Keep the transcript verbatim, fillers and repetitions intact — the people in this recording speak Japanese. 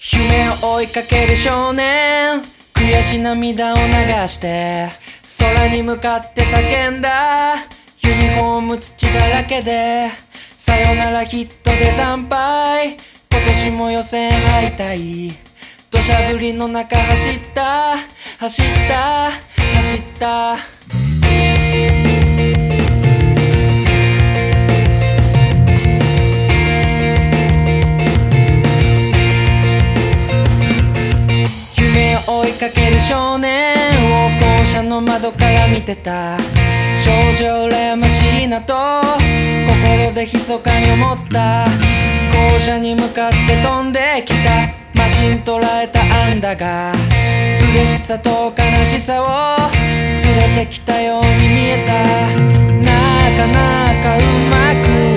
夢を追いかける少年、悔し涙を流して空に向かって叫んだ。ユニフォーム土だらけでさよならヒットで惨敗。今年も予選敗退、土砂降りの中走った走った走った。追いかける少年を校舎の窓から見てた。少女羨ましいなと心で密かに思った。校舎に向かって飛んできたマシン捉えたあんだが、嬉しさと悲しさを連れてきたように見えた。なかなかうまく